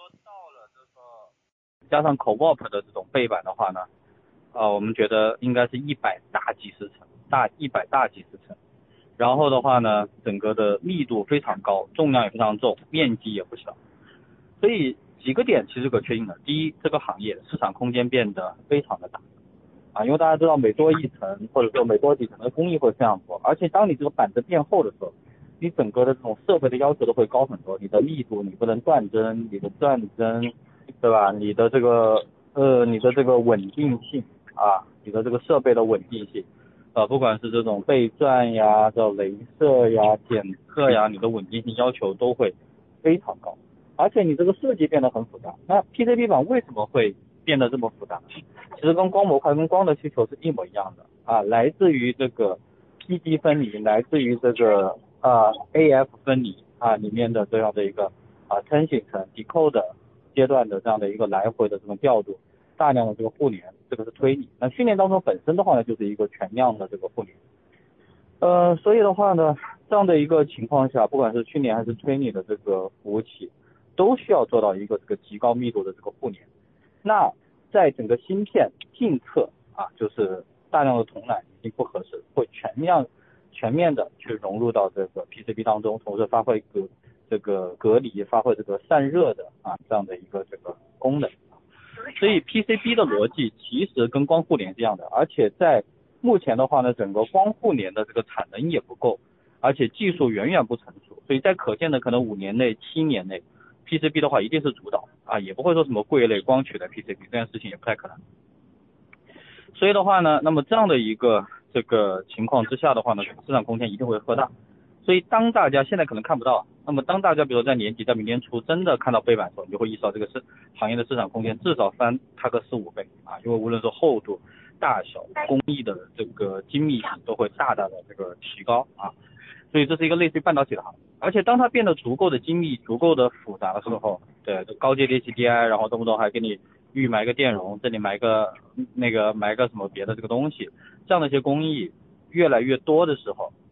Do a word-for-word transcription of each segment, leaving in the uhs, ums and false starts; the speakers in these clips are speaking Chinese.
加上 C O O P 的这种背板的话呢，呃，我们觉得应该是一百大几十层，大一百大几十层。然后的话呢，整个的密度非常高，重量也非常重，面积也不小。所以几个点其实可确定的。第一，这个行业市场空间变得非常的大啊，因为大家知道每多一层或者说每多几层的工艺会非常多，而且当你这个板子变厚的时候，你整个的这种设备的要求都会高很多，你的密度你不能断针，你的转针，对吧？你的这个呃你的这个稳定性啊，你的这个设备的稳定性，呃不管是这种背转呀、这镭射呀、检测呀，你的稳定性要求都会非常高，而且你这个设计变得很复杂。那 P C B 板为什么会变得这么复杂？其实跟光模块跟光的需求是一模一样的啊，来自于这个 P D 分离，来自于这个啊 A F 分离啊里面的这样的一个啊 tension 层 decode 阶段的这样的一个来回的这种调度，大量的这个互联，这个是推理。那训练当中本身的话呢，就是一个全量的这个互联。呃，所以的话呢，这样的一个情况下，不管是训练还是推理的这个服务器，都需要做到一个这个极高密度的这个互联。那在整个芯片近侧啊，就是大量的铜缆已经不合适，会全面全面的去融入到这个 P C B 当中，同时发挥隔这个隔离，发挥这个散热的啊这样的一个这个功能。所以 P C B 的逻辑其实跟光互联是一样的，而且在目前的话呢，整个光互联的这个产能也不够，而且技术远远不成熟，所以在可见的可能五年内、七年内 ，P C B 的话一定是主导啊，也不会说什么柜类光取代 P C B 这件事情也不太可能。所以的话呢，那么这样的一个这个情况之下的话呢，市场空间一定会扩大。所以当大家现在可能看不到，那么当大家比如在年底在明年初真的看到背板的时候，你就会意识到这个是行业的市场空间至少翻它个四五倍啊，因为无论说厚度、大小、工艺的这个精密性都会大大的这个提高啊。所以这是一个类似于半导体的行业，而且当它变得足够的精密、足够的复杂的时候，对，高阶的 H D I， 然后动不动还给你预埋个电容，这里埋个那个埋个什么别的这个东西，这样的一些工艺越来越多的时候，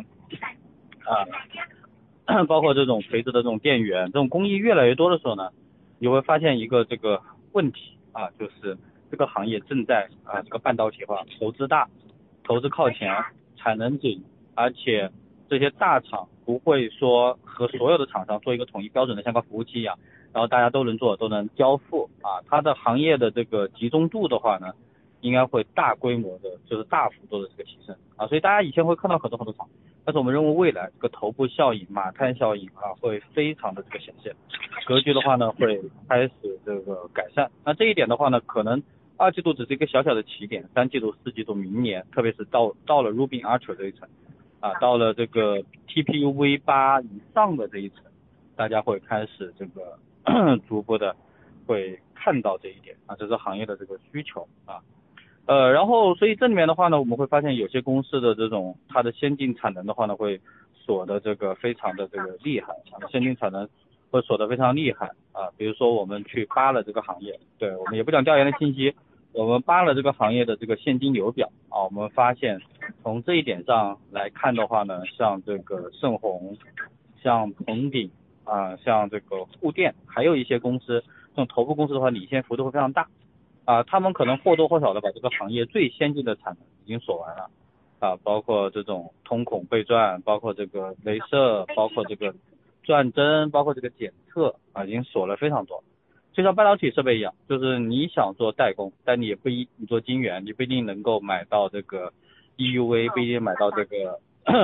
啊，包括这种垂直的这种电源，这种工艺越来越多的时候呢，你会发现一个这个问题啊，就是这个行业正在啊这个半导体化，投资大，投资靠前，产能紧，而且这些大厂不会说和所有的厂商做一个统一标准的像个服务器一样，然后大家都能做，都能交付啊，它的行业的这个集中度的话呢，应该会大规模的，就是大幅度的这个提升啊，所以大家以前会看到很多很多厂，但是我们认为未来这个头部效应、马太效应啊，会非常的这个显现，格局的话呢会开始这个改善。那这一点的话呢，可能二季度只是一个小小的起点，三季度、四季度、明年，特别是到到了 Rubin Ultra 这一层啊，到了这个 T P U V 八 以上的这一层，大家会开始这个逐步的会看到这一点啊，这是行业的这个需求啊。呃，然后所以这里面的话呢，我们会发现有些公司的这种它的先进产能的话呢，会锁的这个非常的这个厉害，先进产能会锁的非常厉害啊。比如说我们去扒了这个行业，对我们也不讲调研的信息，我们扒了这个行业的这个现金流表啊，我们发现从这一点上来看的话呢，像这个盛虹，像鹏鼎啊，像这个沪电，还有一些公司，这种头部公司的话，领先幅度会非常大。啊，他们可能或多或少的把这个行业最先进的产能已经锁完了，啊，包括这种通孔背转，包括这个镭射，包括这个转针，包括这个检测，啊，已经锁了非常多。就像半导体设备一样，就是你想做代工，但你也不一你做晶圆，你不一定能够买到这个 E U V， 不一定买到这个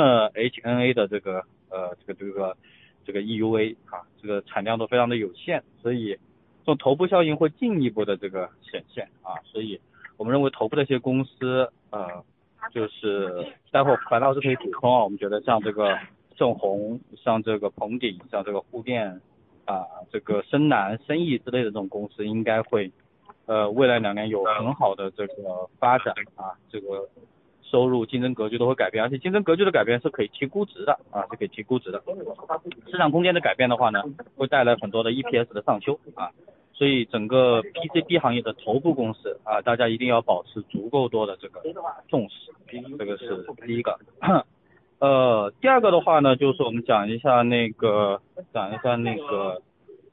H N A 的这个呃这个这个这个 E U V 啊，这个产量都非常的有限，所以这种头部效应会进一步的这个显现啊，所以我们认为头部的一些公司，呃，就是待会儿樊老师可以补充啊，我们觉得像这个盛虹，像这个鹏鼎，像这个沪电啊，这个深南、深益之类的这种公司，应该会呃未来两年有很好的这个发展啊，这个收入竞争格局都会改变，而且竞争格局的改变是可以提估值的啊，是可以提估值的。市场空间的改变的话呢，会带来很多的 E P S 的上修啊。所以整个 P C B 行业的头部公司啊，大家一定要保持足够多的这个重视，这个是第一个。呃，第二个的话呢，就是我们讲一下那个，讲一下那个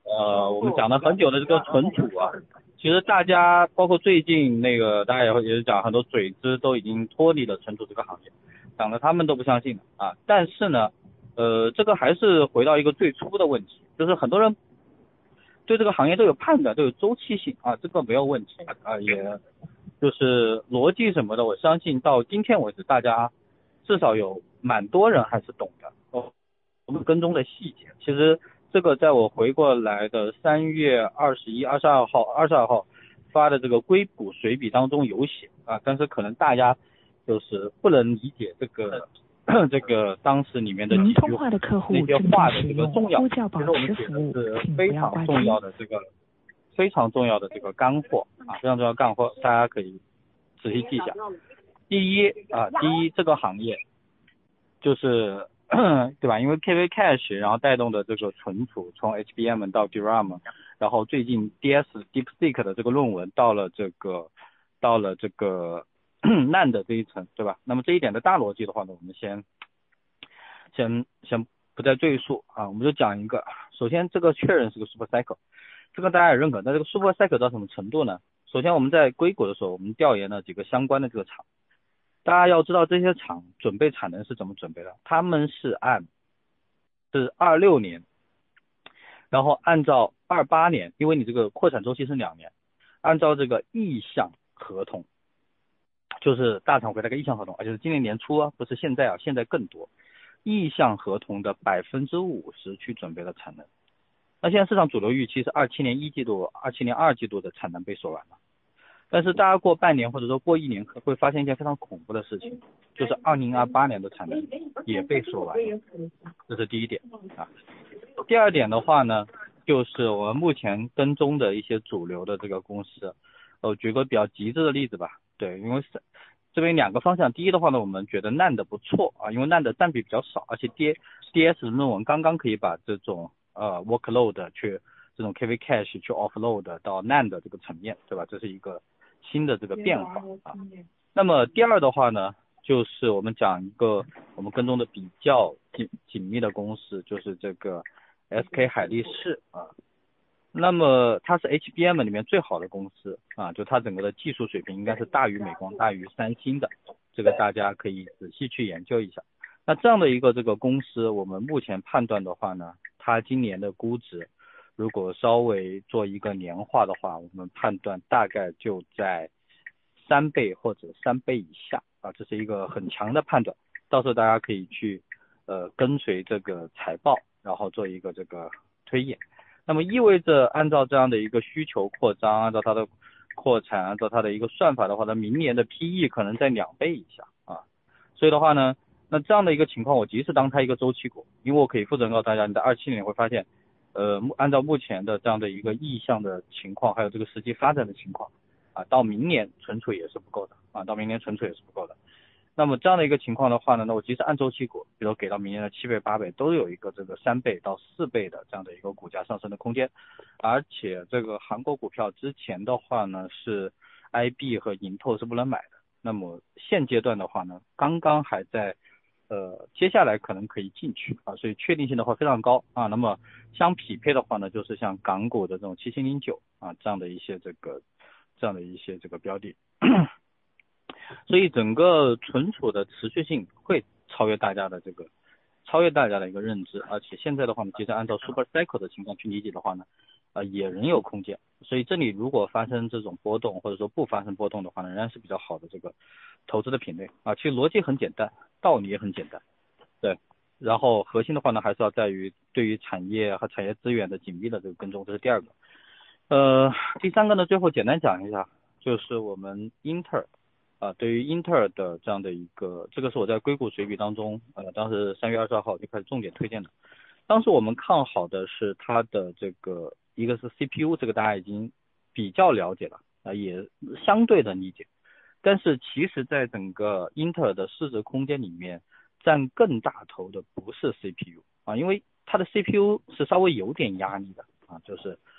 呃，我们讲了很久的这个存储啊，其实大家包括最近那个大家也会也是讲很多嘴资都已经脱离了存储这个行业，讲的他们都不相信啊。但是呢，呃，这个还是回到一个最初的问题，就是很多人对这个行业都有判断，都有周期性啊，这个没有问题啊，也就是逻辑什么的，我相信到今天为止，大家至少有蛮多人还是懂的。哦，我们跟踪的细节，其实这个在我回过来的三月二十一、二十二号、二十二号发的这个硅谷随笔当中有写啊，但是可能大家就是不能理解这个这个当时里面的几句通话的客户那些话的这个重要， 呼叫保其实我们持服务， 写的是请非常不要挂机。 重要的这个非常重要的这个干货啊，非常重要的干货，大家可以仔细记一下。第一啊，第一这个行业就是对吧？因为 K V Cache 然后带动的这个存储，从 H B M 到 D RAM， 然后最近 D S DeepSeek 的这个论文到了这个到了这个 N A N D 这一层，对吧？那么这一点的大逻辑的话呢，我们先先先不再赘述啊，我们就讲一个。首先这个确认是个 Super Cycle， 这个大家也认可。但这个 Super Cycle 到什么程度呢？首先我们在硅谷的时候，我们调研了几个相关的这个厂。大家要知道这些厂准备产能是怎么准备的，他们是按是二六年，然后按照二八年，因为你这个扩产周期是两年，按照这个意向合同，就是大厂回来个意向合同，而且是今年年初啊，不是现在啊，现在更多，意向合同的百分之五十去准备了产能。那现在市场主流预期是二七年一季度、二七年二季度的产能被锁完了。但是大家过半年或者说过一年会发现一件非常恐怖的事情，就是二零二八年的产能也被锁完了，这是第一点啊。第二点的话呢，就是我们目前跟踪的一些主流的这个公司，我举个比较极致的例子吧，对，因为是这边两个方向，第一的话呢，我们觉得 N A N D 不错啊，因为 N A N D 占比比较少，而且 D D S 论文刚刚可以把这种呃 workload 去这种 K V Cache 去 offload 到 N A N D 这个层面，对吧？这是一个新的这个变化啊。那么第二的话呢，就是我们讲一个我们跟踪的比较紧紧密的公司，就是这个 S K 海力士啊。那么它是 H B M 里面最好的公司啊，就它整个的技术水平应该是大于美光、大于三星的，这个大家可以仔细去研究一下。那这样的一个这个公司，我们目前判断的话呢，它今年的估值如果稍微做一个年化的话，我们判断大概就在三倍或者三倍以下啊，这是一个很强的判断。到时候大家可以去呃跟随这个财报，然后做一个这个推演。那么意味着按照这样的一个需求扩张，按照它的扩产，按照它的一个算法的话，它明年的 P E 可能在两倍以下啊。所以的话呢，那这样的一个情况，我即使当它一个周期股，因为我可以负责任告诉大家，你在二七年会发现，呃，按照目前的这样的一个意向的情况，还有这个实际发展的情况啊，到明年存储也是不够的啊，到明年存储也是不够的。那么这样的一个情况的话呢，那我即使按周期股，比如给到明年的七倍、八倍，都有一个这个三倍到四倍的这样的一个股价上升的空间。而且这个韩国股票之前的话呢，是 I B 和盈透是不能买的。那么现阶段的话呢，刚刚还在，呃，接下来可能可以进去啊，所以确定性的话非常高啊。那么相匹配的话呢，就是像港股的这种七星零九啊这样的一些这个这样的一些这个标的。所以整个存储的持续性会超越大家的这个超越大家的一个认知，而且现在的话呢，其实按照 Super Cycle 的情况去理解的话呢，呃也仍有空间。所以这里如果发生这种波动，或者说不发生波动的话呢，仍然是比较好的这个投资的品类啊。其实逻辑很简单，道理也很简单，对。然后核心的话呢，还是要在于对于产业和产业资源的紧密的这个跟踪，这是第二个。呃，第三个呢，最后简单讲一下，就是我们英特尔。啊，对于英特尔的这样的一个，这个是我在硅谷随笔当中，呃，当时三月二十二号就开始重点推荐的。当时我们看好的是它的这个，一个是 C P U， 这个大家已经比较了解了，啊、呃，也相对的理解。但是其实在整个英特尔的市值空间里面，占更大头的不是 C P U 啊，因为它的 C P U 是稍微有点压力的啊，就是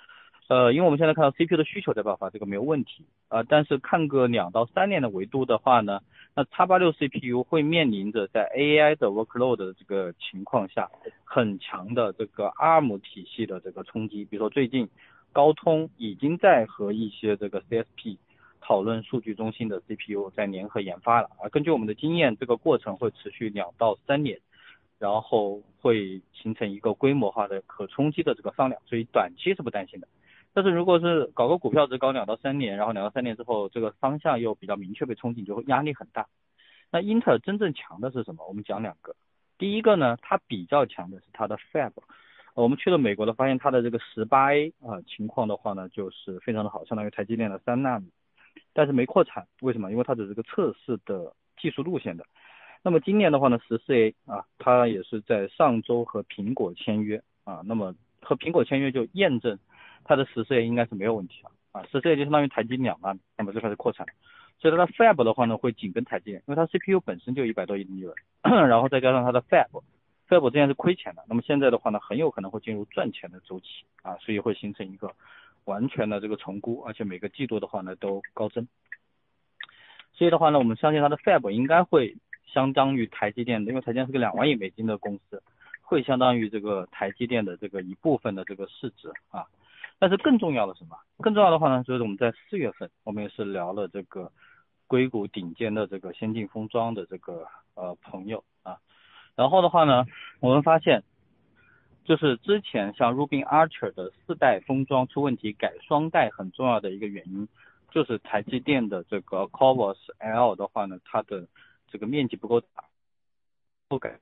呃，因为我们现在看到 C P U 的需求在爆发，这个没有问题啊、呃。但是看个两到三年的维度的话呢，那 X 八六 C P U 会面临着在 A I 的 workload 的这个情况下，很强的这个 A R M 体系的这个冲击。比如说最近高通已经在和一些这个 C S P 讨论数据中心的 C P U 在联合研发了啊。根据我们的经验，这个过程会持续两到三年。然后会形成一个规模化的可冲击的这个放量，所以短期是不担心的。但是如果是搞个股票只搞两到三年，然后两到三年之后这个方向又比较明确被冲击，就会压力很大。那英特尔真正强的是什么？我们讲两个。第一个呢，它比较强的是它的 Fab。我们去了美国的，发现它的这个 十八 A 啊情况的话呢，就是非常的好，相当于台积电的三纳米，但是没扩产。为什么？因为它只是个测试的技术路线的。那么今年的话呢 ，十四 A 啊，它也是在上周和苹果签约啊，那么和苹果签约就验证它的十四 A 应该是没有问题了啊，十四 A 就相当于台积两纳米，那么就开始扩产，所以它的 Fab 的话呢会紧跟台积电，因为它 C P U 本身就一百多亿的利润，然后再加上它的 Fab，Fab 之前是亏钱的，那么现在的话呢很有可能会进入赚钱的周期啊，所以会形成一个完全的这个重估，而且每个季度的话呢都高增，所以的话呢我们相信它的 Fab 应该会相当于台积电的，因为台积电是个两万亿美金的公司，会相当于这个台积电的这个一部分的这个市值啊。但是更重要的是什么？更重要的话呢，就是我们在四月份，我们也是聊了这个硅谷顶尖的这个先进封装的这个呃朋友啊。然后的话呢，我们发现，就是之前像 Rubin Archer 的四代封装出问题改双代很重要的一个原因，就是台积电的这个 Corvus L 的话呢，它的这个面积不够大，不改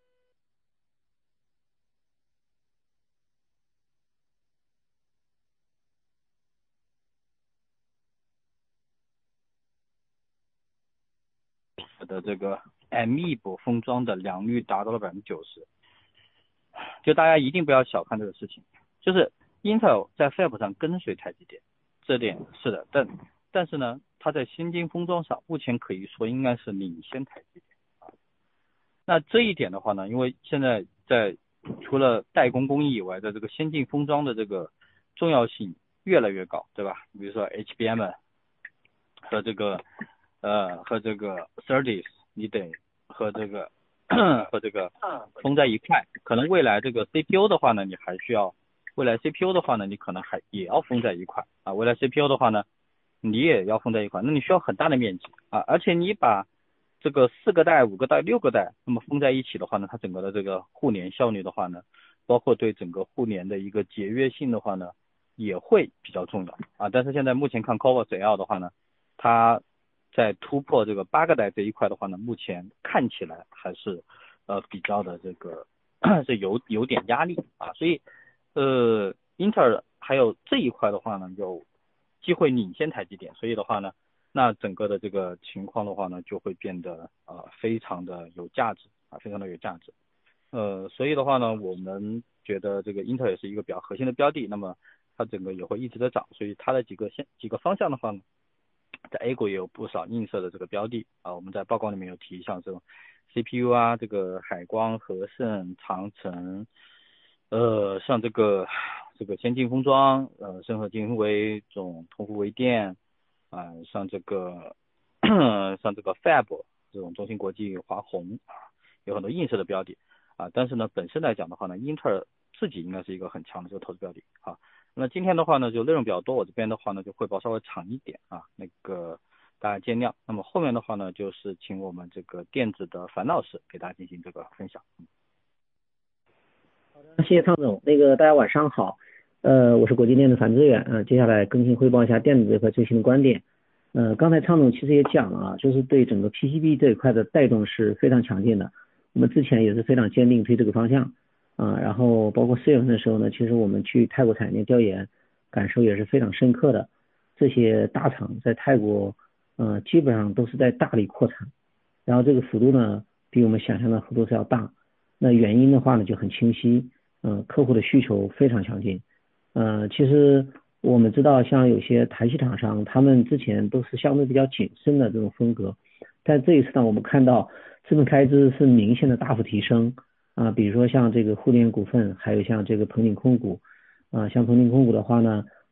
的这个 M E 部封装的良率达到了百分之九十，就大家一定不要小看这个事情，就是 Intel 在 Fab 上跟随台积电，这点是的，但但是呢，它在先进封装上目前可以说应该是领先台积电啊。那这一点的话呢，因为现在在除了代工工艺以外，在这个先进封装的这个重要性越来越高，对吧？比如说 H B M 和这个呃和这个 S E R D I S 你得和这个和这个封在一块，可能未来这个 C P U 的话呢，你还需要未来 C P U 的话呢，你可能还也要封在一块啊。未来 C P U 的话呢，你也要封在一块，那你需要很大的面积啊，而且你把这个四个代、五个代、六个代，那么封在一起的话呢，它整个的这个互联效率的话呢，包括对整个互联的一个节约性的话呢，也会比较重要啊。但是现在目前看 Corvus L 的话呢，它在突破这个八个代这一块的话呢，目前看起来还是呃比较的这个是有有点压力啊，所以呃英特尔还有这一块的话呢，有机会领先台积电，所以的话呢，那整个的这个情况的话呢，就会变得呃非常的有价值啊，非常的有价值。呃，所以的话呢，我们觉得这个英特尔也是一个比较核心的标的，那么它整个也会一直在涨，所以它的几个线几个方向的话呢，在 A 股也有不少映射的这个标的啊，我们在报告里面有提，像这种 C P U 啊，这个海光、和盛、长城，呃，像这个这个先进封装，呃，深合精微、这种通富微电啊、呃，像这个像这个 Fab 这种中芯国际、华虹啊，有很多映射的标的啊，但是呢，本身来讲的话呢，英特尔自己应该是一个很强的这个投资标的啊。那今天的话呢，就内容比较多，我这边的话呢就汇报稍微长一点啊，那个大家见谅。那么后面的话呢，就是请我们这个电子的樊老师给大家进行这个分享。 好的，谢谢苍总。那个大家晚上好，呃，我是国际电子樊志远，呃，接下来更新汇报一下电子这块最新的观点。呃，刚才苍总其实也讲了啊，就是对整个 P C B 这一块的带动是非常强劲的。我们之前也是非常坚定推这个方向啊，然后包括四月份的时候呢，其实我们去泰国产业链调研，感受也是非常深刻的。这些大厂在泰国，呃，基本上都是在大力扩产，然后这个幅度呢，比我们想象的幅度是要大。那原因的话呢就很清晰，嗯、呃，客户的需求非常强劲。呃，其实我们知道，像有些台系厂商，他们之前都是相对比较谨慎的这种风格，但这一次呢，我们看到资本开支是明显的大幅提升啊、呃，比如说像这个互联股份，还有像这个鹏鼎控股啊、呃，像鹏鼎控股的话呢，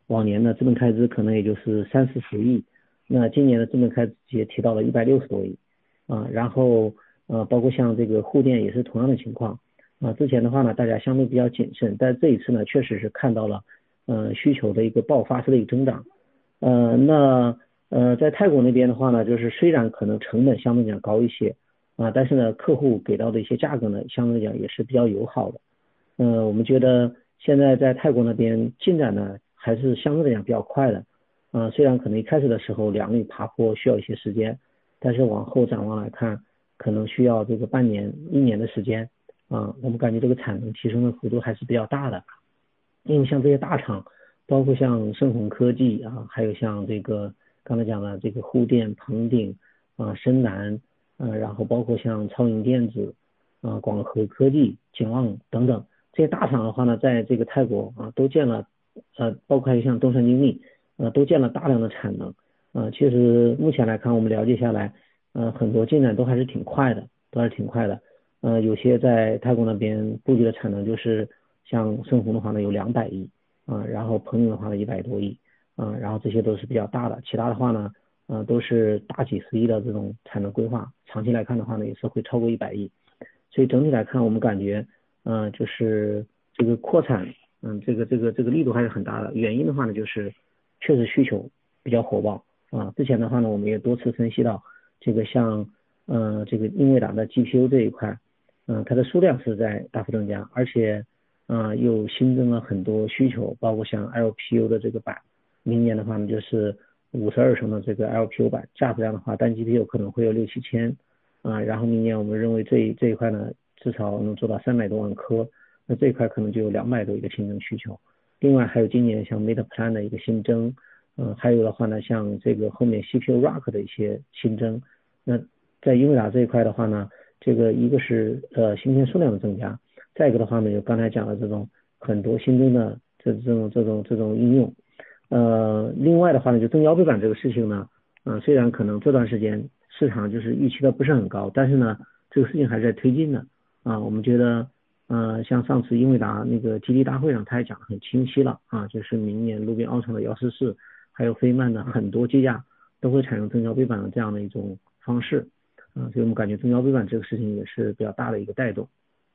往年的资本开支可能也就是三四十亿，那今年的资本开支也提到了一百六十多亿啊，然后呃包括像这个沪电也是同样的情况啊，之前的话呢大家相对比较谨慎，但这一次呢确实是看到了呃需求的一个爆发式的一个增长，呃那呃在泰国那边的话呢，就是虽然可能成本相对讲高一些啊，但是呢客户给到的一些价格呢相对讲也是比较友好的。呃，我们觉得现在在泰国那边进展呢，还是相对来讲比较快的。呃，虽然可能一开始的时候两个爬坡需要一些时间，但是往后展望来看，可能需要这个半年、一年的时间。啊、我们感觉这个产能提升的幅度还是比较大的。因为像这些大厂，包括像盛虹科技啊，还有像这个刚才讲的这个沪电、鹏鼎啊、深南，呃，然后包括像超盈电子啊、广和科技、景旺等等。这些大厂的话呢，在这个泰国啊都建了，呃，包括还有像东山精密，呃，都建了大量的产能。呃，其实目前来看，我们了解下来，呃，很多进展都还是挺快的，都还是挺快的。呃，有些在泰国那边布局的产能就是像盛虹的话呢有两百亿啊、呃，然后鹏鼎的话呢一百多亿啊、呃，然后这些都是比较大的，其他的话呢，呃，都是大几十亿的这种产能规划，长期来看的话呢也是会超过一百亿。所以整体来看，我们感觉，呃，就是这个扩产，嗯，这个这个这个力度还是很大的。原因的话呢，就是确实需求比较火爆啊。之前的话呢，我们也多次分析到，这个像，呃，这个英伟达的 G P U 这一块，嗯、呃，它的数量是在大幅增加，而且，啊、呃，又新增了很多需求，包括像 L P U 的这个板，明年的话呢，就是五十二升的这个 L P U 板，价值量的话，单 G P U 可能会有六七千。啊，然后明年我们认为这这一块呢，至少能做到三百多万颗，那这一块可能就有两百多一个新增需求。另外还有今年像 Meta Plan 的一个新增，嗯、呃，还有的话呢，像这个后面 C P U Rack 的一些新增。那在英伟达这一块的话呢，这个一个是呃芯片数量的增加，再一个的话呢，就刚才讲的这种很多新增的这这种这种这种应用。呃，另外的话呢，就增腰背板这个事情呢，嗯、呃，虽然可能这段时间市场就是预期的不是很高，但是呢，这个事情还是在推进的啊。我们觉得，呃，像上次英伟达那个 G D 大会上，他也讲得很清晰了啊，就是明年路边奥创的幺四四，还有飞曼的很多机架都会采用增腰背板的这样的一种方式啊，所以我们感觉增腰背板这个事情也是比较大的一个带动。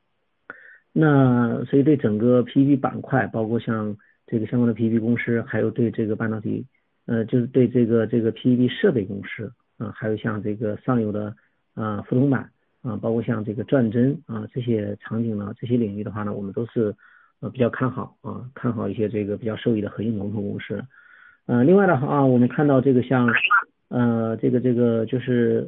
那所以对整个 P C B 板块，包括像这个相关的 P C B 公司，还有对这个半导体，呃，就是对这个这个 P C B 设备公司啊、呃，还有像这个上游的啊、呃、覆铜板啊、呃，包括像这个转针啊、呃、这些场景呢，这些领域的话呢，我们都是呃比较看好啊，看好一些这个比较受益的核心龙头公司。呃，另外的话、啊，我们看到这个像呃这个这个就是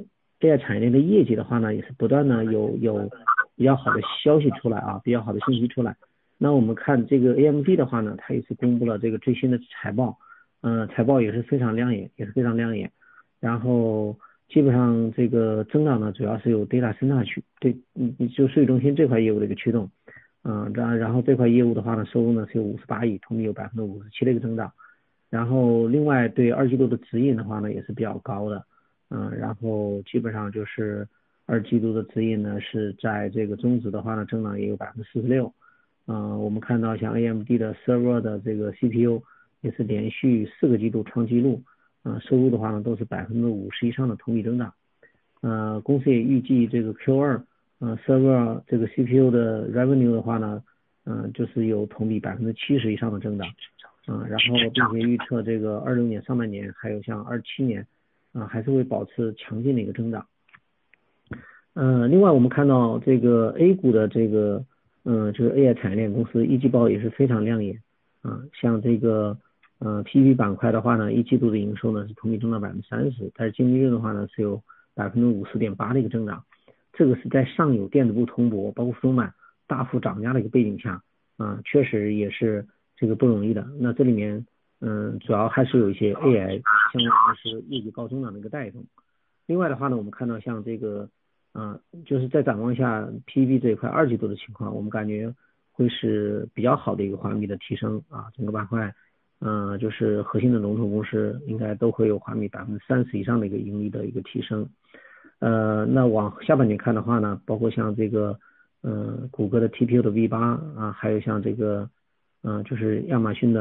A I 产业链的业绩的话呢，也是不断的有有比较好的消息出来啊，比较好的信息出来。那我们看这个 A M D 的话呢，它也是公布了这个最新的财报，呃，财报也是非常亮眼，也是非常亮眼。然后基本上这个增长呢，主要是由 data center 去对，嗯，就数据中心这块业务的一个驱动，嗯、呃，然然后这块业务的话呢，收入呢是有五十八亿，同比有百分之五十七的一个增长。然后另外对二季度的指引的话呢，也是比较高的，嗯、呃，然后基本上就是二季度的指引呢是在这个中值的话呢，增长也有百分之四十六。呃，我们看到像 A M D 的 server 的这个 C P U 也是连续四个季度创纪录，呃，收入的话呢都是百分之五十以上的同比增长。呃，公司也预计这个 Q 二，呃 server 这个 C P U 的 revenue 的话呢，嗯、呃，就是有同比百分之七十以上的增长，啊、呃，然后并且预测这个二六年上半年还有像二七年，啊、呃，还是会保持强劲的一个增长。呃，另外我们看到这个 A 股的这个，嗯、呃，就是 A I 产业链公司一季报也是非常亮眼啊、呃，像这个呃 P C B 板块的话呢，一季度的营收呢是同比增长百分之三十，但是净利润的话呢是有百分之五十点八的一个增长，这个是在上游电子部铜箔包括覆铜板大幅涨价的一个背景下啊、呃，确实也是这个不容易的。那这里面嗯、呃，主要还是有一些 A I 相关公司业绩高增长的一个带动。另外的话呢，我们看到像这个。啊、呃，就是在展望一下 P C B 这一块二季度的情况，我们感觉会是比较好的一个环比的提升啊，整个板块，呃，就是核心的龙头公司应该都会有环比百分之三十以上的一个盈利的一个提升。呃，那往下半年看的话呢，包括像这个，呃，谷歌的 T P U 的 V 八啊，还有像这个，呃，就是亚马逊的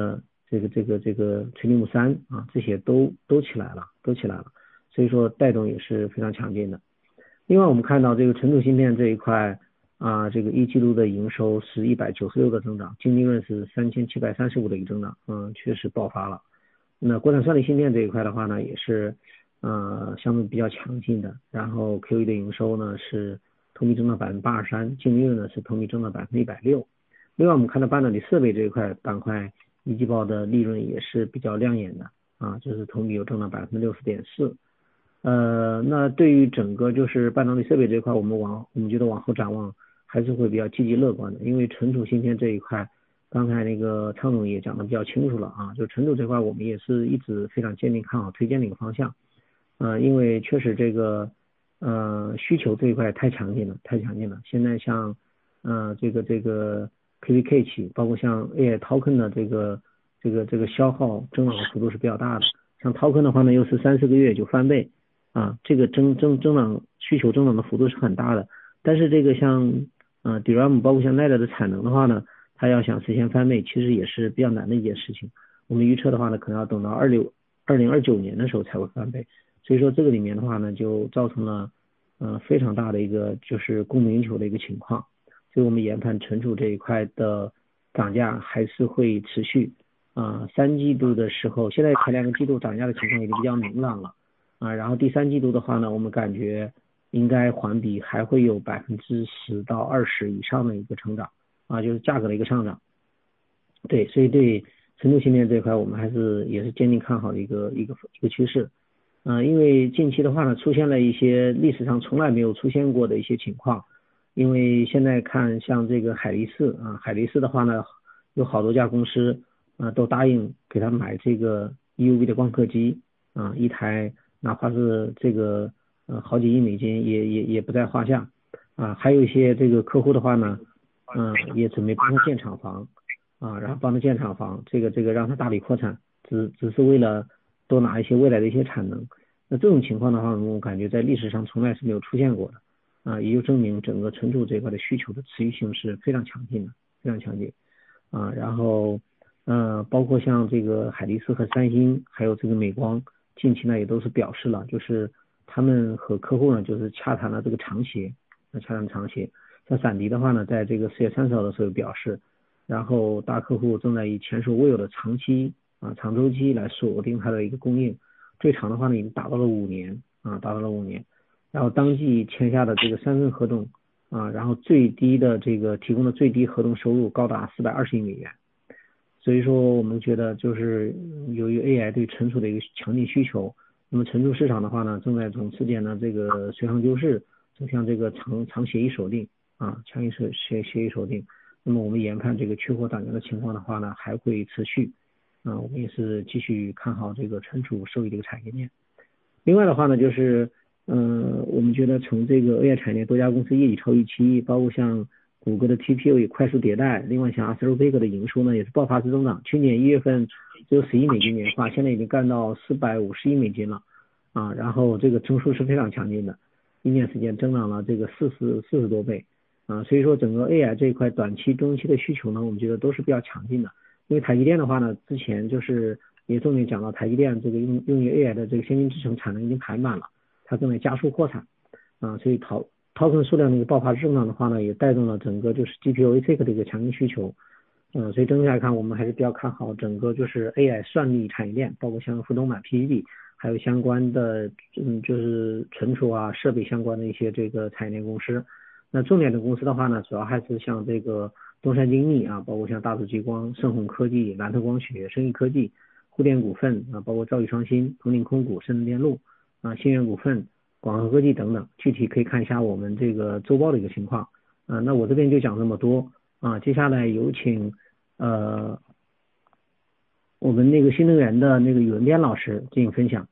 这个这个这个纯利姆三啊，这些都都起来了，都起来了，所以说带动也是非常强劲的。另外我们看到这个存储芯片这一块啊，这个一季度的营收是一百九十六的增长，净利润是三千七百三十五的一个增长，嗯，确实爆发了。那国产算力芯片这一块的话呢，也是呃相对比较强劲的。然后 Q 一 的营收呢是同比增长百分之八十三，净利润呢是同比增长百分之一百六。另外我们看到半导体设备这一块板块一季报的利润也是比较亮眼的啊，就是同比有增长百分之六十点四。呃，那对于整个就是半导体设备这一块，我们往我们觉得往后展望还是会比较积极乐观的，因为存储芯片这一块，刚才那个昌总也讲的比较清楚了啊，就存储这块我们也是一直非常坚定看好推荐的一个方向，呃，因为确实这个呃需求这一块太强劲了，太强劲了。现在像呃这个这个 K V K 器，包括像 A I Token 的这个这个这个消耗增长的幅度是比较大的，像 Token 的话呢，又是三四个月就翻倍。啊，这个增增增长需求增长的幅度是很大的，但是这个像呃 D RAM 包括像 N A N D 的产能的话呢，它要想实现翻倍，其实也是比较难的一件事情。我们预测的话呢，可能要等到二六二零二九年的时候才会翻倍，所以说这个里面的话呢，就造成了呃非常大的一个就是供不应求的一个情况，所以我们研判存储这一块的涨价还是会持续啊、呃，三季度的时候，现在前两个季度涨价的情况已经比较明朗了。啊，然后第三季度的话呢，我们感觉应该环比还会有百分之十到二十以上的一个成长啊，就是价格的一个上涨。对，所以对存储芯片这一块，我们还是也是坚定看好的一个一个一个趋势。啊、呃，因为近期的话呢，出现了一些历史上从来没有出现过的一些情况。因为现在看像这个海力士啊，海力士的话呢，有好多家公司啊都答应给他买这个 E U V 的光刻机啊，一台。哪怕是这个呃好几亿美金也也也不在话下啊，还有一些这个客户的话呢，嗯、呃、也准备帮他建厂房啊，然后帮他建厂房，这个这个让他大力扩产，只只是为了多拿一些未来的一些产能。那这种情况的话，我感觉在历史上从来是没有出现过的啊，也就证明整个存储这块的需求的持续性是非常强劲的，非常强劲啊。然后呃包括像这个海力士和三星，还有这个美光。近期呢也都是表示了，就是他们和客户呢就是洽谈了这个长协，洽谈长协。像闪迪的话呢，在这个四月三十号的时候表示，然后大客户正在以前所未有的长期啊长周期来锁定它的一个供应，最长的话呢已经达到了五年啊，达到了五年。然后当季签下的这个三份合同啊，然后最低的这个提供的最低合同收入高达四百二十亿美元。所以说我们觉得就是由于 A I 对存储的一个强劲需求，那么存储市场的话呢，正在从之前的这个随行就市走向这个长长协议锁定啊，长协协协议锁定。那么我们研判这个缺货涨价的情况的话呢，还会持续啊，我们也是继续看好这个存储受益的一个产业链。另外的话呢，就是嗯、呃，我们觉得从这个 A I 产业多家公司业绩超预期，包括像谷歌的 T P U 也快速迭代，另外像阿斯洛贝克的营收呢也是爆发式增长，去年一月份只有十亿美金年化，现在已经干到四百五十亿美金了啊，然后这个增速是非常强劲的，一年时间增长了这个四十四十多倍啊，所以说整个 A I 这一块短期、中期的需求呢，我们觉得都是比较强劲的。因为台积电的话呢，之前就是也重点讲到台积电这个用用于 A I 的这个先进制程产能已经排满了，它正在加速扩产啊，所以淘淘坑数量的一个爆发增长的话呢，也带动了整个就是 G P U A S I C 的一个强劲需求。嗯，所以整体来看，我们还是比较看好整个就是 A I 算力产业链，包括像富通满 P C B， 还有相关的嗯就是存储啊设备相关的一些这个产业链公司。那重点的公司的话呢，主要还是像这个东山精密啊，包括像大族激光、盛虹科技、蓝特光学、生意科技、沪电股份啊，包括兆易创新、通鼎控股、深圳电路啊、新源股份、广和科技等等。具体可以看一下我们这个周报的一个情况啊。那我这边就讲这么多啊，接下来有请呃我们那个新能源的那个宇文编老师进行分享。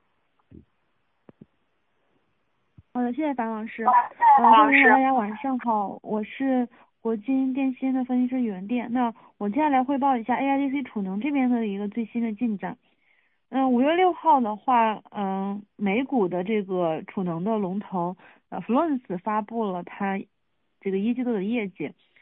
好的，谢谢樊老师。呃，各位大家晚上好，我是国金电芯的分析师宇文电。那我接下来汇报一下 A I D C 储能这边的一个最新的进展。嗯、呃，五月六号的话，嗯、呃，美股的这个储能的龙头呃 Fluence 发布了它这个一季度的业绩。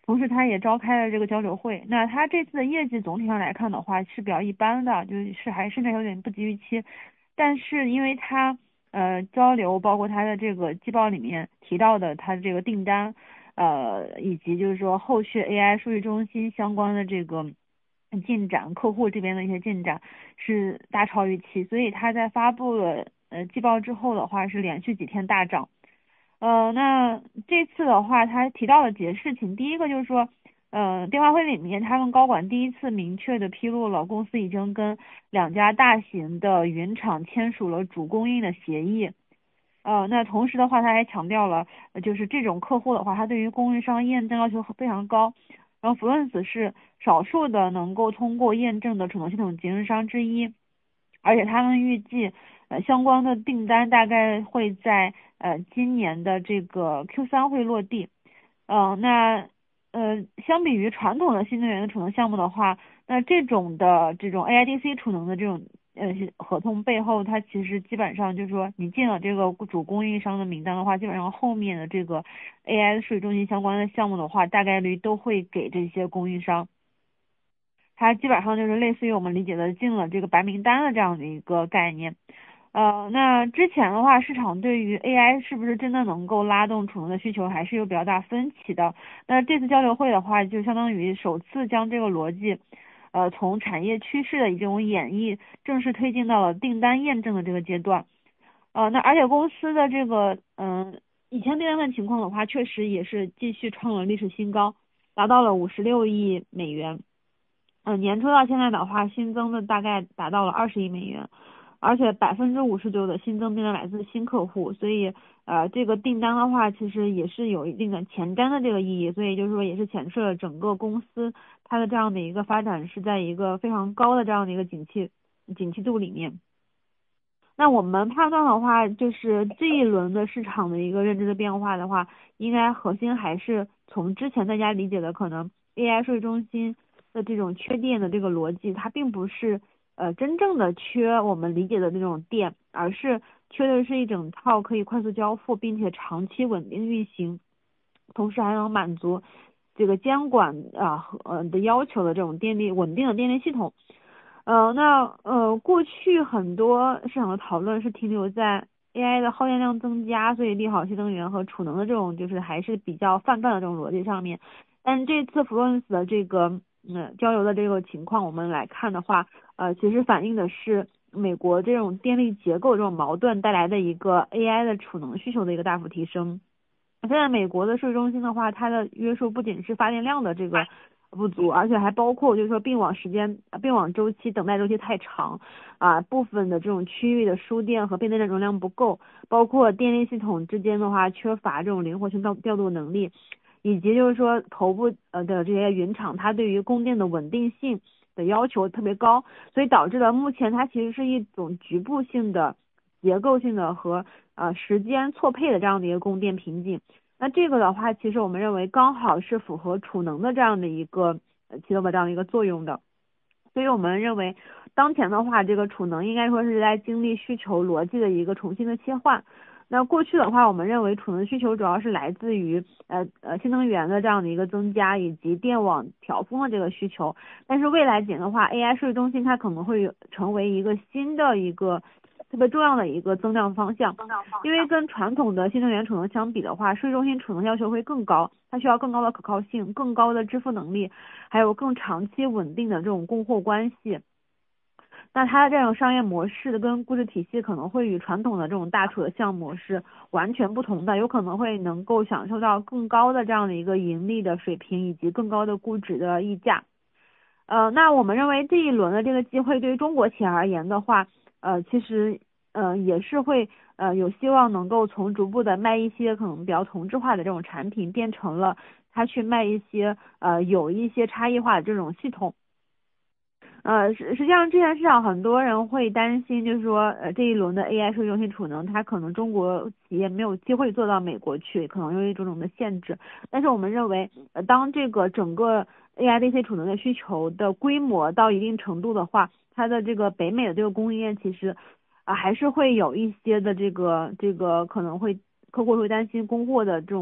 同时他也召开了这个交流会。那他这次的业绩总体上来看的话是比较一般的，就是还甚至有点不及预期。但是因为他呃交流包括他的这个季报里面提到的他的这个订单，呃以及就是说后续 A I 数据中心相关的这个进展，客户这边的一些进展是大超预期，所以他在发布了呃季报之后的话是连续几天大涨。呃，那这次的话，他提到了几件事情。第一个就是说，呃，电话会里面他们高管第一次明确的披露了公司已经跟两家大型的云厂签署了主供应的协议。呃，那同时的话，他还强调了，呃就是这种客户的话，他对于供应商验证要求非常高。然后 Fluence 是少数的能够通过验证的储能系统经销商之一，而且他们预计，呃，相关的订单大概会在呃今年的这个 Q 三会落地。嗯、呃，那呃，相比于传统的新能源的储能项目的话，那这种的这种 A I D C 储能的这种呃合同背后，它其实基本上就是说，你进了这个主供应商的名单的话，基本上后面的这个 A I 数据中心相关的项目的话，大概率都会给这些供应商。它基本上就是类似于我们理解的进了这个白名单的这样的一个概念。呃，那之前的话，市场对于 A I 是不是真的能够拉动储能的需求，还是有比较大分歧的。那这次交流会的话，就相当于首次将这个逻辑，呃，从产业趋势的一种演绎，正式推进到了订单验证的这个阶段。呃，那而且公司的这个，嗯、以前订单的情况的话，确实也是继续创了历史新高，达到了五十六亿美元。嗯、呃，年初到现在的话，新增的大概达到了二十亿美元。而且百分之五十九的新增订单来自新客户，所以呃这个订单的话，其实也是有一定的前瞻的这个意义，所以就是说也是显示了整个公司它的这样的一个发展是在一个非常高的这样的一个景气景气度里面。那我们判断的话，就是这一轮的市场的一个认知的变化的话，应该核心还是从之前大家理解的可能 A I 数据中心的这种缺电的这个逻辑，它并不是呃真正的缺我们理解的那种电，而是缺的是一整套可以快速交付并且长期稳定运行，同时还能满足这个监管啊和呃的要求的这种电力稳定的电力系统。呃，那呃，过去很多市场的讨论是停留在 A I 的耗电量增加，所以利好新能源和储能的这种就是还是比较泛泛的这种逻辑上面。但这次 Fluence 的这个呃交流的这个情况，我们来看的话，呃，其实反映的是美国这种电力结构这种矛盾带来的一个 A I 的储能需求的一个大幅提升。现在美国的数据中心的话，它的约束不仅是发电量的这个不足，而且还包括就是说并网时间、并网周期、等待周期太长，啊，部分的这种区域的输电和变电站容量不够，包括电力系统之间的话缺乏这种灵活性调调度能力，以及就是说头部呃的这些云厂，它对于供电的稳定性的要求特别高，所以导致了目前它其实是一种局部性的、结构性的和呃时间错配的这样的一个供电瓶颈。那这个的话，其实我们认为刚好是符合储能的这样的一个呃起到的这样的一个作用的，所以我们认为当前的话，这个储能应该说是在经历需求逻辑的一个重新的切换。那过去的话，我们认为储能需求主要是来自于呃呃新能源的这样的一个增加以及电网调峰的这个需求，但是未来讲的话 ，A I 数据中心它可能会成为一个新的一个特别重要的一个增量方向，因为跟传统的新能源储能相比的话，数据中心储能要求会更高，它需要更高的可靠性、更高的支付能力，还有更长期稳定的这种供货关系。那它这种商业模式跟估值体系可能会与传统的这种大储的项目模式完全不同的，有可能会能够享受到更高的这样的一个盈利的水平以及更高的估值的溢价。呃，那我们认为这一轮的这个机会对于中国企业而言的话，呃，其实呃也是会呃有希望能够从逐步的卖一些可能比较同质化的这种产品，变成了它去卖一些呃有一些差异化的这种系统。呃，实实际上，之前市场很多人会担心，就是说，呃，这一轮的 A I 数据中心储能，它可能中国企业没有机会做到美国去，可能由于种种的限制。但是我们认为，呃，当这个整个 A I D C 储能的需求的规模到一定程度的话，它的这个北美的这个供应链其实，啊、呃，还是会有一些的这个这个可能会客户会担心供货的这种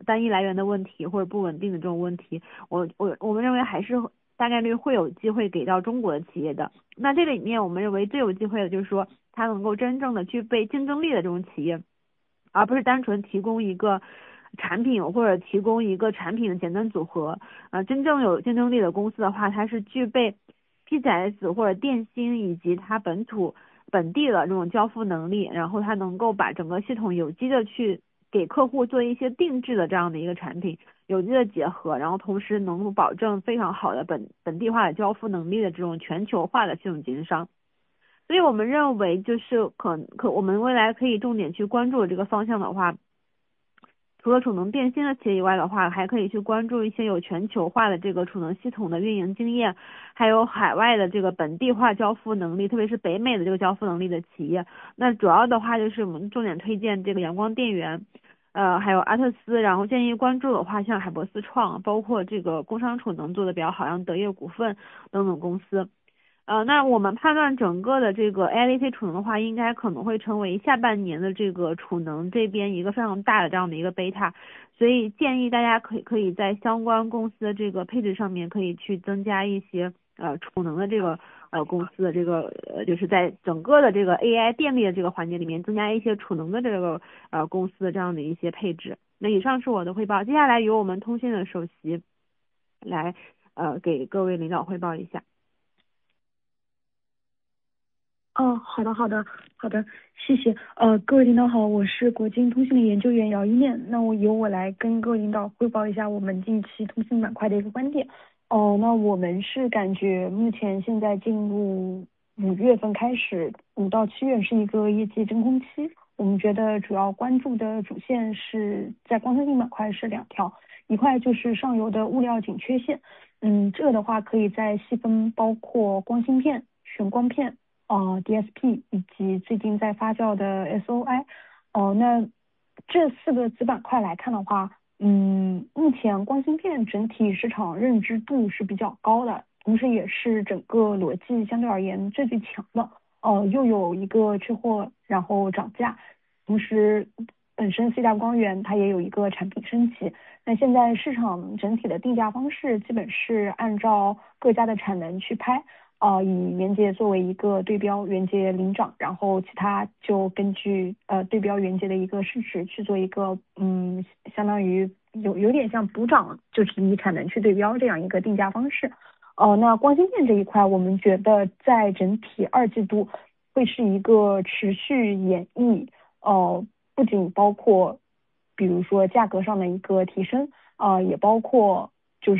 单一来源的问题或者不稳定的这种问题，我我我们认为还是大概率会有机会给到中国的企业的。那这个里面我们认为最有机会的就是说它能够真正的具备竞争力的这种企业，而不是单纯提供一个产品或者提供一个产品的简单组合。呃，真正有竞争力的公司的话，它是具备 P C S 或者电芯以及它本土本地的这种交付能力，然后它能够把整个系统有机的去给客户做一些定制的这样的一个产品，有机的结合，然后同时能够保证非常好的本本地化的交付能力的这种全球化的系统经商。所以我们认为就是可可我们未来可以重点去关注这个方向的话，除了储能电芯的企业以外的话，还可以去关注一些有全球化的这个储能系统的运营经验，还有海外的这个本地化交付能力，特别是北美的这个交付能力的企业。那主要的话就是我们重点推荐这个阳光电源，呃，还有阿特斯，然后建议关注的话，像海博思创，包括这个工商储能做的比较好，像德业股份等等公司。呃，那我们判断整个的这个 A I D C 储能的话，应该可能会成为下半年的这个储能这边一个非常大的这样的一个贝塔，所以建议大家可以可以在相关公司的这个配置上面可以去增加一些呃储能的这个呃公司的这个呃就是在整个的这个 A I 电力的这个环节里面增加一些储能的这个呃公司的这样的一些配置。那以上是我的汇报，接下来由我们通信的首席来呃给各位领导汇报一下。 哦，好的，好的，好的，谢谢。呃，各位领导好，我是国金通信的研究员姚一念。那我由我来跟各位领导汇报一下我们近期通信板块的一个观点。哦、呃，那我们是感觉目前现在进入五月份开始，五到七月是一个业绩真空期。我们觉得主要关注的主线是在光通信板块是两条，一块就是上游的物料紧缺线。嗯，这个的话可以再细分，包括光芯片、选光片。呃 D S P 以及最近在发酵的 S O I， 呃，那这四个子板块来看的话，嗯，目前光芯片整体市场认知度是比较高的，同时也是整个逻辑相对而言最最强的，呃，又有一个缺货然后涨价，同时本身 C W 光源它也有一个产品升级，那现在市场整体的定价方式基本是按照各家的产能去拍。呃，以元节作为一个对标，元节领涨，然后其他就根据呃对标元节的一个市值去做一个嗯，相当于有有点像补涨，就是以产能去对标这样一个定价方式。哦、呃，那光芯片这一块，我们觉得在整体二季度会是一个持续演绎，呃，不仅包括比如说价格上的一个提升，啊、呃，也包括就是。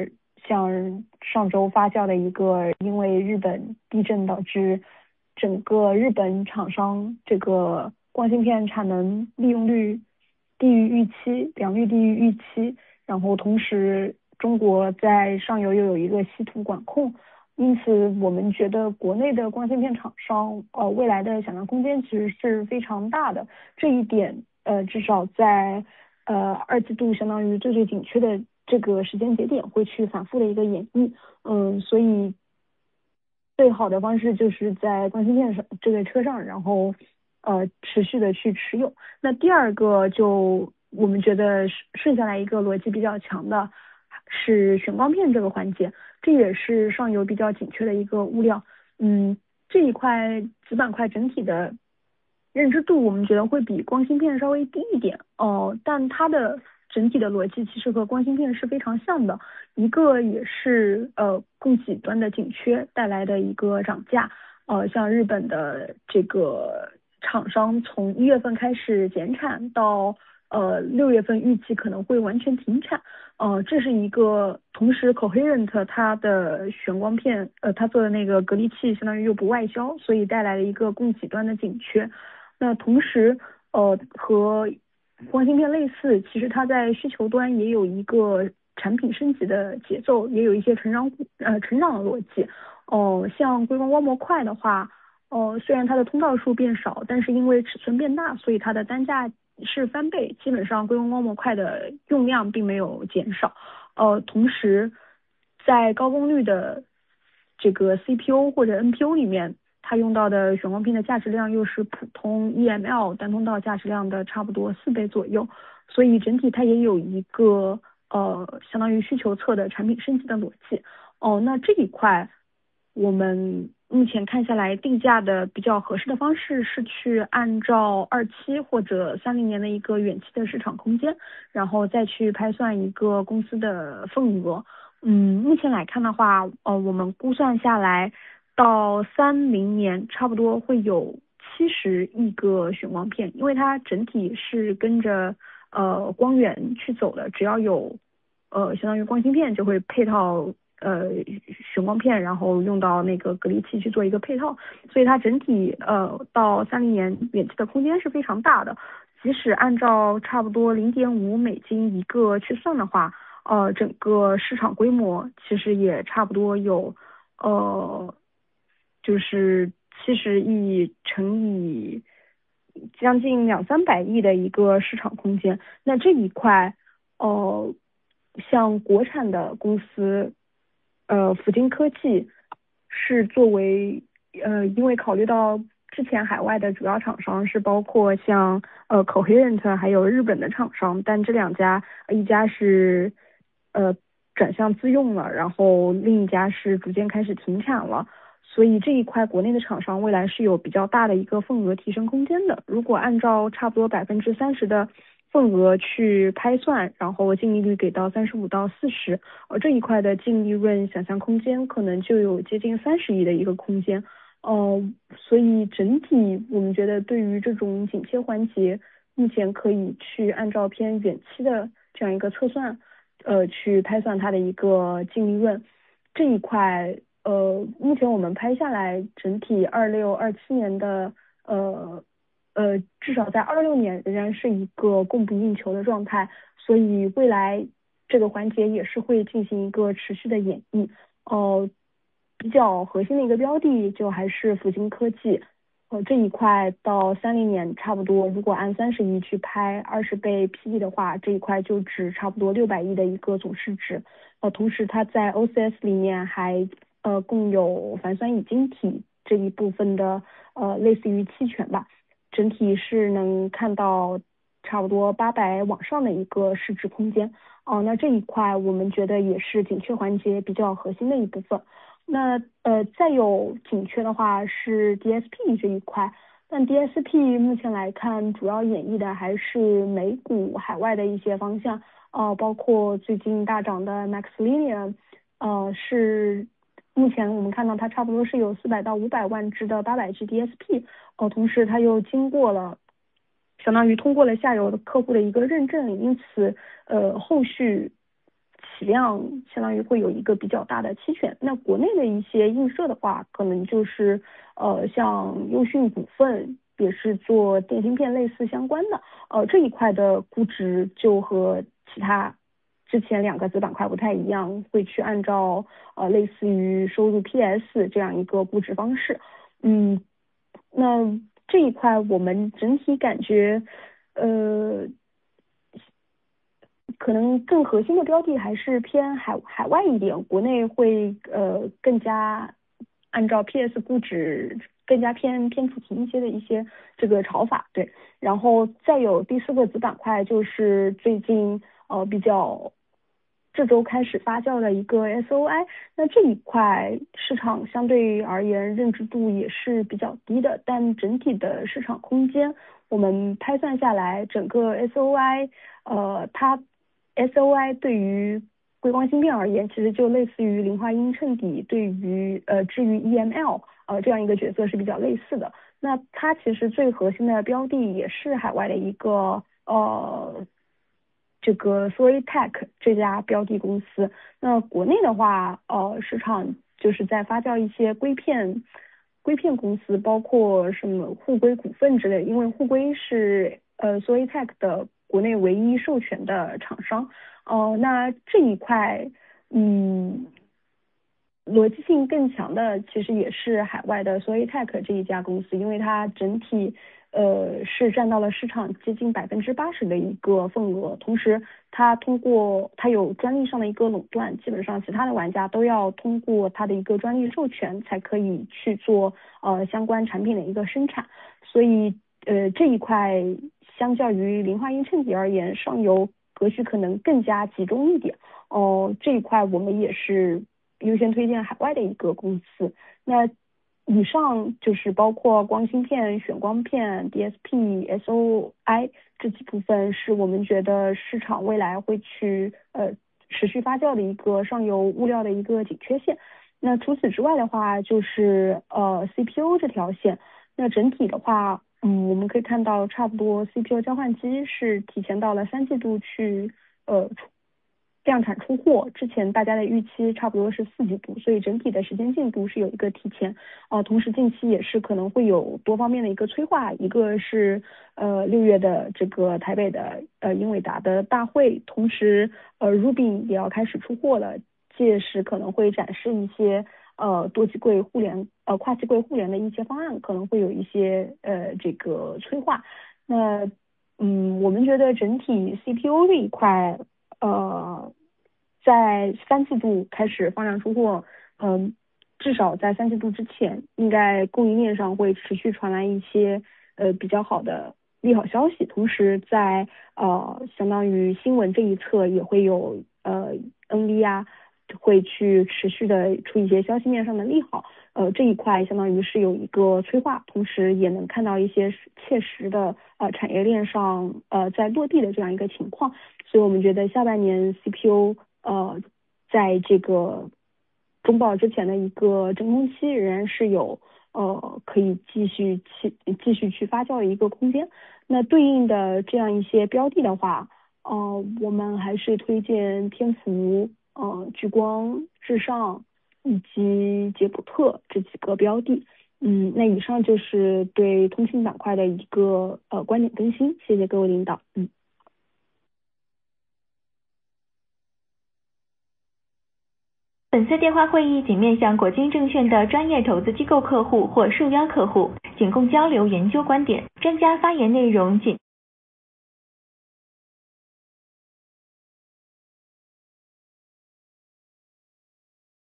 像上周发酵的一个，因为日本地震导致整个日本厂商这个光芯片产能利用率低于预期，良率低于预期，然后同时中国在上游又有一个稀土管控，因此我们觉得国内的光芯片厂商呃未来的想象空间其实是非常大的，这一点呃至少在呃二季度相当于最最紧缺的这个时间节点会去反复的一个演绎，嗯，所以最好的方式就是在光芯片上这个车上，然后呃持续的去持有。那第二个就我们觉得顺下来一个逻辑比较强的是选光片这个环节，这也是上游比较紧缺的一个物料。嗯，这一块子板块整体的认知度我们觉得会比光芯片稍微低一点哦、呃，但它的整体的逻辑其实和光芯片是非常像的，一个也是呃供给端的紧缺带来的一个涨价，呃像日本的这个厂商从一月份开始减产到呃六月份预计可能会完全停产，呃这是一个，同时 Coherent 它的选光片呃它做的那个隔离器相当于又不外销，所以带来了一个供给端的紧缺，那同时呃和光芯片类似，其实它在需求端也有一个产品升级的节奏，也有一些成长呃成长的逻辑。哦、呃，像硅光光模块的话，哦、呃，虽然它的通道数变少，但是因为尺寸变大，所以它的单价是翻倍。基本上硅光光模块的用量并没有减少。呃，同时在高功率的这个 C P U 或者 N P U 里面，它用到的选光片的价值量又是普通 E M L 单通道价值量的差不多四倍左右， 所以整体它也有一个呃相当于需求侧的产品升级的逻辑。哦，那这一块我们目前看下来定价的比较合适的方式是去按照二期或者三零年的一个远期的市场空间，然后再去拍算一个公司的份额。嗯，目前来看的话，呃，我们估算下来到三零年差不多会有七十亿个选光片，因为它整体是跟着呃光源去走的，只要有呃相当于光芯片就会配套呃选光片，然后用到那个隔离器去做一个配套，所以它整体呃到三零年远期的空间是非常大的。即使按照差不多零点五美金一个去算的话，呃，整个市场规模其实也差不多有呃，就是七十亿乘以将近两三百亿的一个市场空间。那这一块，呃，像国产的公司，呃，福晶科技是作为呃，因为考虑到之前海外的主要厂商是包括像呃 Coherent 还有日本的厂商，但这两家一家是呃转向自用了，然后另一家是逐渐开始停产了，所以这一块国内的厂商未来是有比较大的一个份额提升空间的。如果按照差不多百分之三十的份额去拍算，然后净利率给到三十五到四十，呃这一块的净利润想象空间可能就有接近三十亿的一个空间。呃，所以整体我们觉得对于这种紧切环节，目前可以去按照偏远期的这样一个测算，呃，去拍算它的一个净利润。这一块，呃，目前我们拍下来，整体二六二七年的，呃呃，至少在二六年仍然是一个供不应求的状态，所以未来这个环节也是会进行一个持续的演绎。呃，比较核心的一个标的就还是福晶科技。呃，这一块到三零年差不多，如果按三十亿去拍二十倍 P E 的话，这一块就值差不多六百亿的一个总市值。呃，同时它在 O C S 里面还呃共有反酸乙晶体这一部分的呃类似于期权吧，整体是能看到差不多八百往上的一个市值空间。哦、呃，那这一块我们觉得也是紧缺环节比较核心的一部分。那呃再有紧缺的话是 D S P 这一块，但 D S P 目前来看主要演绎的还是美股海外的一些方向，呃包括最近大涨的 MaxLinear， 呃是目前我们看到它差不多是有四百到五百万只的八百 G D S P， 呃同时它又经过了相当于通过了下游的客户的一个认证，因此呃后续起量相当于会有一个比较大的期权。那国内的一些映射的话，可能就是呃像优讯股份也是做电芯片类似相关的，呃这一块的估值就和其他之前两个子板块不太一样，会去按照呃类似于收入 P S 这样一个估值方式。嗯，那这一块我们整体感觉呃可能更核心的标的还是偏海海外一点，国内会呃更加按照 P S 估值更加偏偏主题一些的一些这个炒法。对，然后再有第四个子板块就是最近呃比较这周开始发酵的一个 S O I， 那这一块市场相对而言认知度也是比较低的，但整体的市场空间我们拍算下来，整个 S O I 呃它 S O I 对于硅光芯片而言，其实就类似于磷化铟衬底对于呃至于 E M L 呃这样一个角色是比较类似的。那它其实最核心的标的也是海外的一个呃这个 Soitec 这家标的公司。那国内的话，呃市场就是在发酵一些硅片硅片公司，包括什么沪硅股份之类，因为沪硅是呃 Soitec 的国内唯一授权的厂商。呃，那这一块，嗯，逻辑性更强的其实也是海外的 Soitec 这一家公司，因为它整体呃是占到了市场接近百分之八十的一个份额，同时它通过它有专利上的一个垄断，基本上其他的玩家都要通过它的一个专利授权才可以去做呃相关产品的一个生产，所以呃这一块相较于磷化铟称体而言，上游格局可能更加集中一点。哦、呃，这一块我们也是优先推荐海外的一个公司。那以上就是包括光芯片、选光片、D S P、S O I 这几部分是我们觉得市场未来会去呃持续发酵的一个上游物料的一个紧缺线。那除此之外的话，就是呃 C P U 这条线。那整体的话，嗯，我们可以看到差不多 C P U 交换机是提前到了三季度去呃量产出货，之前大家的预期差不多是四季度，所以整体的时间进度是有一个提前。啊、呃，同时近期也是可能会有多方面的一个催化，一个是呃六月的这个台北的呃英伟达的大会，同时呃 Rubin 也要开始出货了，届时可能会展示一些呃多机柜互联呃跨机柜互联的一些方案，可能会有一些呃这个催化。那嗯，我们觉得整体 C P U 这一块。呃，在三季度开始放量出货，嗯、呃，至少在三季度之前，应该供应链上会持续传来一些呃比较好的利好消息，同时在呃相当于新闻这一侧也会有呃 N V 啊会去持续的出一些消息面上的利好，呃这一块相当于是有一个催化，同时也能看到一些切实的呃产业链上呃在落地的这样一个情况。所以我们觉得下半年 C P U 呃在这个中报之前的一个真空期仍然是有呃可以继续去继续去发酵的一个空间。那对应的这样一些标的的话，呃我们还是推荐天福、呃聚光、至上以及捷普特这几个标的。嗯，那以上就是对通信板块的一个呃观点更新，谢谢各位领导。嗯。 本次电话会议仅面向国金证券的专业投资机构客户或受邀客户，仅供交流研究观点，专家发言内容仅